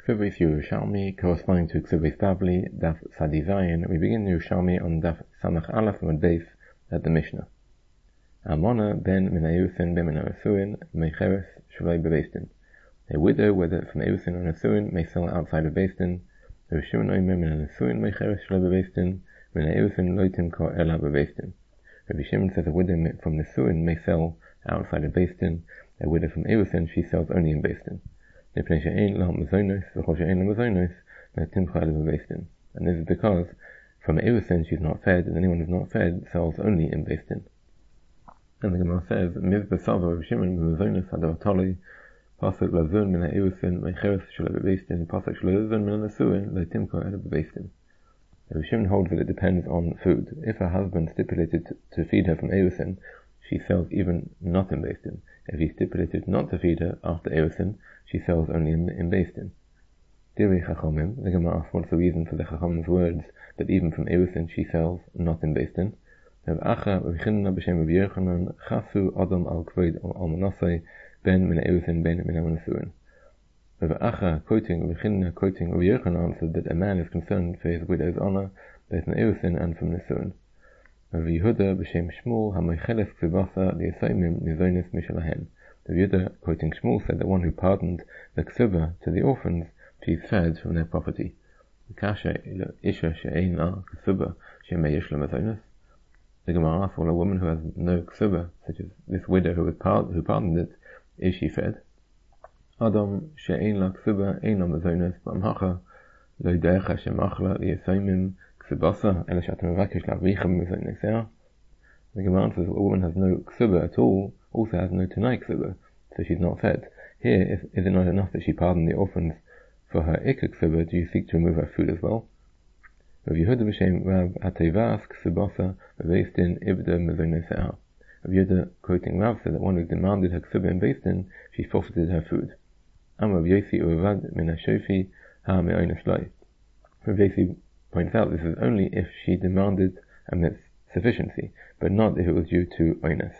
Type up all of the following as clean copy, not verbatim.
Ksubis Yerushalmi, corresponding to Ksubis Bavli, Daf Sadi Zayin. We begin Yerushalmi on Daf Samach Aleph Amud Beis at the Mishnah. Amona ben min Erusin ben min Arasuin mecheres shaloi bebeistin. A widow, whether from Erusin or Arasuin, may sell outside of Beistin. Rishon oimer min Arasuin mecheres shaloi bebeistin, min Erusin lo timkor ela bebeistin. Rabbi Shimon says a widow from Nisuin may sell outside of Beistin. A widow from Erusin, she sells only in Beistin. And this is because from Erusin she's not fed, and anyone who's not fed sells only in Beistin. And the Gemara says, Mizbah Sava Rav Shimon b'Mazonos Hadavatali Pasuk Lazun min Erusin mecheres shelo bebeistin Pasuk Lazun min Nisuin lo timkor ela bebeistin. Rav Shimon holds that it depends on food. If her husband stipulated to feed her from Erusin, she sells even not in Beistin. If he stipulated not to feed her after Erusin, she sells only in Beistin. Diri Chachamim, the Gemara asks what's the reason for the Chachamim's words that even from Erusin she sells not in Beistin. Rav Acha Richinna b'Shem Rabbi Yochanan Chasu Adam al Kvod al Manasseh ben min Erusin ben min Nisuin. Rav Acha quoting Rabbi Yochanan answered that a man is concerned for his widow's honor both from Erusin and from Nisuin. Rav Yehuda b'Shem Shmuel HaMoicheles Ksubasa Li'Yesomim Nizonis Mishalahen. Rav Yehuda, quoting Shmuel, said that one who pardoned the ksuba to the orphans, she's fed from their property. Kasha isha she'ein la ksuba she'mei yesh la mazonos. The Gemara asks, well, a woman who has no ksuba, such as this widow who pardoned it, is she fed? Adam she'ein la ksuba ein la mazonos b'amhacha lo decha she'machla li'Yesomim ksubasa ela she'atem mevakesh la'avicha b'mazonosea. The Gemara answers, a woman has no ksuba at all, also has no tanai ksuba, so she's not fed. Here, is it not enough that she pardoned the orphans for her ikka ksuba? Do you seek to remove her food as well? Rav Yehuda b'Shem Rav Atevas ksubasa bebeistin ibda mazonosea. Rav Yehuda, quoting Rav, said that one who demanded her ksuba in Beistin, she forfeited her food. Am Rav Yosi uvad min hashofi ha me'onos loi. Rav Yosi points out this is only if she demanded amidst sufficiency, but not if it was due to oinus.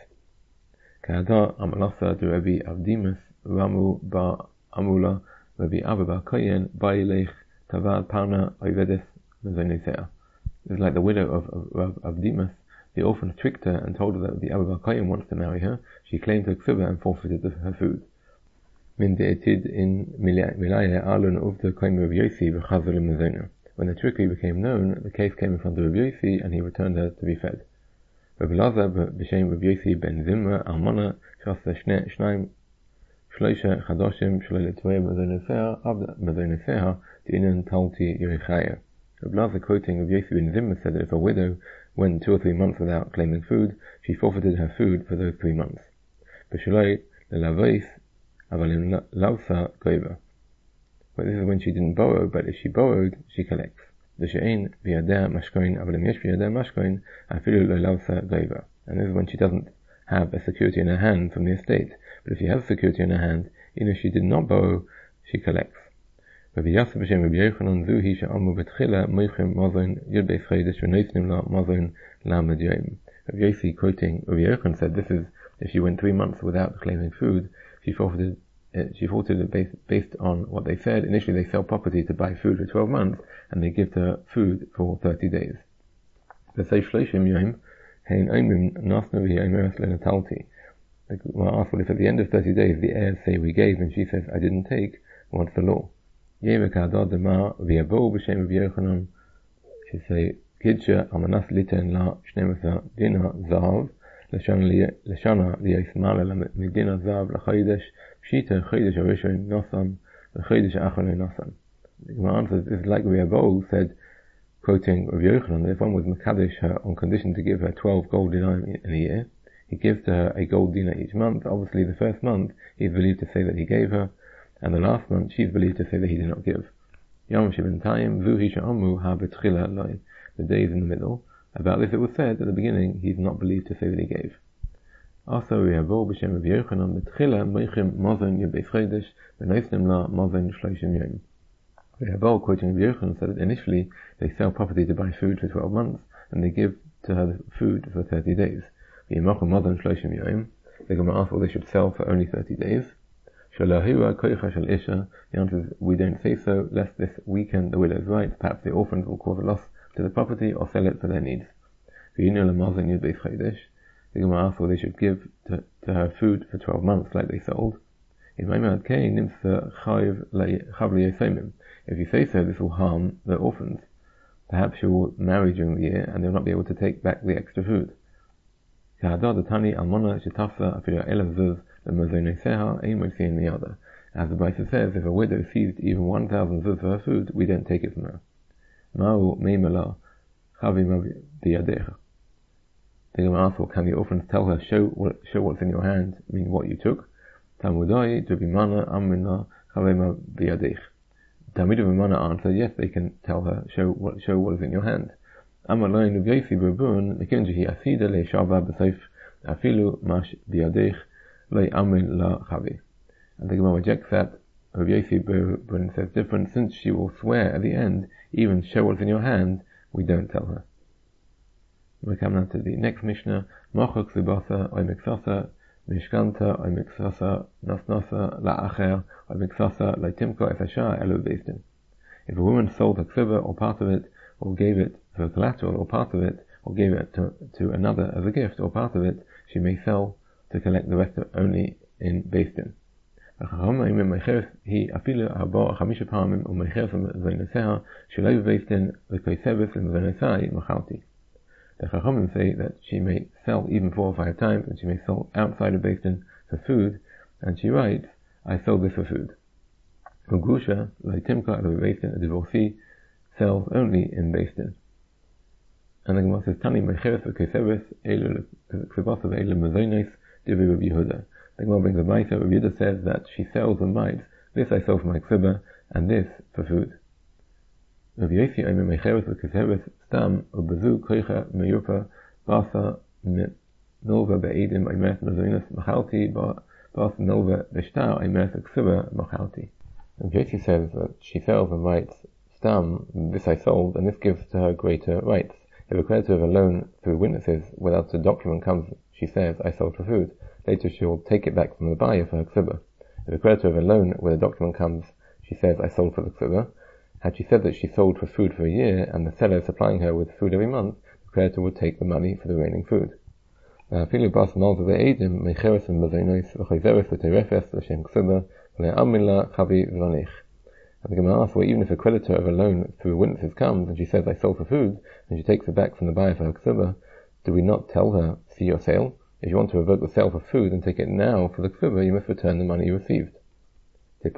Ka'ada amalasa de Rabbi Avdimus Ramu ba Amula Rabbi Abba bar Koyen Ba'ilech Tavad Parna Oivedes Mazonosea. It's like the widow of Rabbi Avdimus. The orphan tricked her and told her that the Abba bar Koyen wants to marry her. She claimed her ksuba and forfeited her food. Min de'etid in Milaya Alun Uvda Koyen Rabbi Yosi v'chazal Mazono. When the trickery became known, the case came in front of Rabbi Yosi and he returned her to be fed. Rabbi Lazar b'Shem Rabbi Yosi ben Zimra Almana Shasa Shnaim Shloisha Chadoshim Shlo L'Toya Mazonosea Abda Mazonosea Dinan Talti Yerichaya. Rabbi Lazar, quoting Rabbi Yosi ben Zimra, said that if a widow went 2 or 3 months without claiming food, she forfeited her food for those 3 months. B'Sholoi L'Lavois Avalim Lausa Goiva. But this is when she didn't borrow, but if she borrowed, she collects. And this is when she doesn't have a security in her hand from the estate. But if she has security in her hand, even if she did not borrow, she collects. Rabbi Yosef b'Shem Rabbi Yochanan Zuhi she'amu b'tchila moichem mazon yud beis chodesh v'noisnim la mazon lamed yom. Rabbi Yosef, quoting Rabbi Yochanan, said this is if she went 3 months without claiming food, she forfeited it based on what they said. Initially they sell property to buy food for 12 months, and they give her food for 30 days. The Gemara asks, well, if at the end of 30 days the heirs say we gave and she says I didn't take, what's the law? She say Kidsha amanas liten la 12 dinar zav Lashana liyismala medina zav lachodesh pshita chodesh harishon nosan lachodesh ha'achron nosan. The Gemara answers, this is like Rabbi Abba said, quoting Rabbi Yochanan, that if one was mekadesh her on condition to give her 12 gold dinar in a year, he gives to her a gold dinar each month. Obviously the first month he is believed to say that he gave her, and the last month she is believed to say that he did not give. Yom shebintayim zuhi she'amu ha betchila loi. The days in the middle. About this it was said at the beginning he is not believed to say that he gave. Also we have b'Shem Rabbi Yochanan betchila moichem mazon yud beis chodesh v'noisnim la mazon shloshim yom. We have quoting Rabbi Yochanan said that initially they sell property to buy food for 12 months, and they give to her the food for 30 days. The Gemara asks, well, they should sell for only 30 days. The answer is, we don't say so, lest this weaken the widow's rights. Perhaps the orphans will cause a loss to the property or sell it for their needs. The Gemara asked what they should give to her food for 12 months like they sold. If you say so, this will harm the orphans. Perhaps she will marry during the year and they will not be able to take back the extra food. As the Brisa says, if a widow seized even 1,000 zuz for her food, we don't take it from her. The Gemara asks, well, can the orphans tell her, show what's in your hand, mean what you took? Talmud of Vimana answered, yes, they can tell her, show what is in your hand. And the Gemara rejects that. Rabbi Yossi Berun says different, since she will swear at the end, even show what's in your hand, we don't tell her. We come now to the next Mishnah. Mochok zibasa oy miksasa mishkanta oy miksasa nasnasa la'acher oy miksasa leitimko efasha elu beistin. If a woman sold her ksiva or part of it, or gave it for collateral or part of it, or gave it to another as a gift or part of it, she may sell to collect the rest only in beistin. The Chachamim say that she may sell even 4 or 5 times, and she may sell outside of Beis for food, and she writes, I sold this for food. Grusha, like Timka, a divorcee, sells only in Beis Din. And the Gemara says, Tani mecheres v'keseves elu ksebasa v'elu mezonos divi Rabbi Yehuda. The Gemara brings a Brisa. Rabbi Yehuda says that she sells and writes, this I sell for my kseba, and this for food. Rabbi Yossi omer mecheres v'keseves stam ubezu koicha meyupa basa milva be'edim omer mezonos machalti basa milva b'shtar omer kseba machalti. Rabbi Yossi says that she sells and writes stam, this I sold, and this gives to her greater rights. If a creditor of a loan through witnesses, without a document comes, she says, I sold for food. Later she will take it back from the buyer for her ksiba. If a creditor of a loan with a document comes, she says, I sold for the ksiba. Had she said that she sold for food for a year, and the seller is supplying her with food every month, the creditor would take the money for the remaining food. And the Gemara asks, well, even if a creditor of a loan through witnesses comes and she says, I sold for food, and she takes it back from the buyer for her ksiba, do we not tell her, see your sale? If you want to revoke the sale for food and take it now for the ksiba, you must return the money you received. The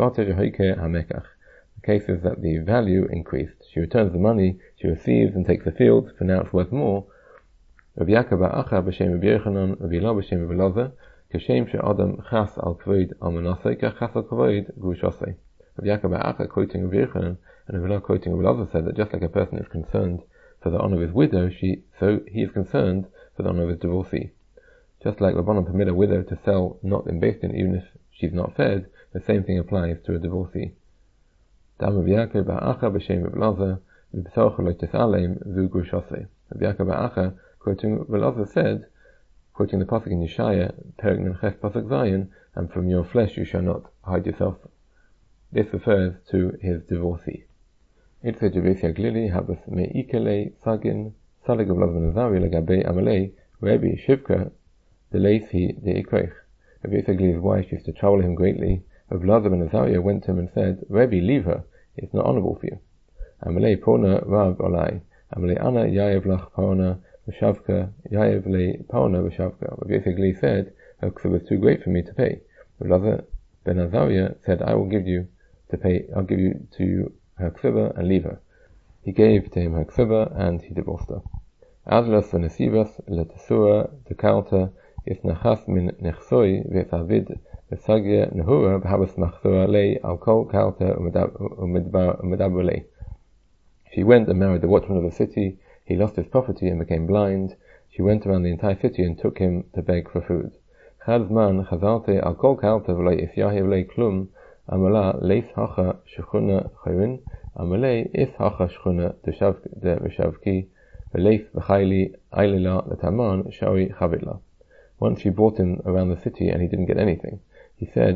case is that the value increased. She returns the money she receives and takes the field, for now it's worth more. Rabbi Yaakov bar Acha b'shem Rabbi Yochanan, Rabbi Ela b'shem Rabbi Elazar, Kashem she'adam chas al kavod al manaseh, kachas al kavod grushaseh. Rabbi Yaakov bar Acha, quoting Rabbi Yochanan, and Rabbi Ela quoting Rabbi Elazar, said that just like a person is concerned for the honor of his widow, so he is concerned for the honor of his divorcee. Just like Rabbanan permit a widow to sell not in Beis Din even if she's not fed, the same thing applies to a divorcee. Rabbi Yaakov bar Acha b'shem Rabbi Elazar, v'b'sarcha lo tis'alem v'u grushaseh. Rabbi Yaakov bar Acha, quoting Rabbi Elazar, said, quoting the pasuk in Yeshaya, Perek Memches pasuk Zayin, and from your flesh you shall not hide yourself. This refers to his divorcee. It says, Javesi Aglili, Habas Me'ikele, Sagin, Salig of Elazar ben Azari, Legabe Amalei, Rabbi Shivka, Delesi de Ikreich. Rabbi Aglili's wife used to trouble him greatly. Rabbi Elazar ben Azariah went to him and said, Rabbi, leave her, it's not honorable for you. Amalei Pona Rav Olai, Amalei Ana Yaev Lach Pona, V'shavka, Yaev Le Pona V'shavka. Rabbi Aglili said, her ksiba was too great for me to pay. Rabbi Elazar ben Azariah said, I'll give you to her ksiba and leave her. He gave to him her ksiba and he divorced her. Azlas v'nesivas letesura dekalta isnachas min nechsoi v'esavid v'sagya nehura b'habas machsura lei al kol kalta u'medaber lei. She went and married the watchman of the city. He lost his property and became blind. She went around the entire city and took him to beg for food. Chazman chazalte al kol kalta v'lei isyahiv lei klum amala leis hacha shechuna chayrin amalei is hacha shechuna de v'shavki v'leis v'chayli aylila letaman shari chavitla. Once she brought him around the city and he didn't get anything. He said,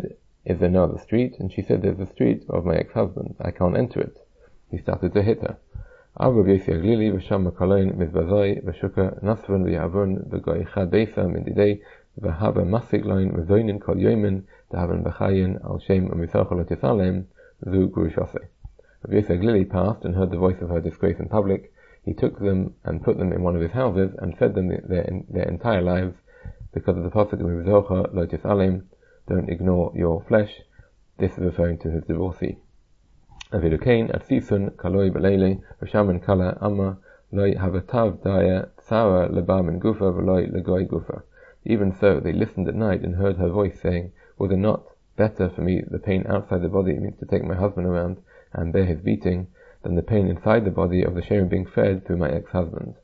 "Is there no other street?" And she said, "There's the street of my ex-husband. I can't enter it." He started to hit her. Rabbi Yossi Aglili v'sham makaloin mizbazoi v'shuka nasvan v'yavon v'goichad beisa mididei v'hava masik loin v'zoinin kol yoimin dahavan b'chayin al shem u'misachol otisalem zu gurushase. Rabbi Yossi Aglili passed and heard the voice of her disgrace in public. He took them and put them in one of his houses and fed them their entire lives because of the pasuk Mizocha lo tisalem, don't ignore your flesh. This is referring to his divorcee. Avidukain at Sisun kaloi belele v'shaman kala amma loi havatav daya tsara leba min gufa v'loi legoi gufa. Even so, they listened at night and heard her voice saying, "Was it not better for me the pain outside the body means to take my husband around and bear his beating, than the pain inside the body of the shame of being fed through my ex-husband?"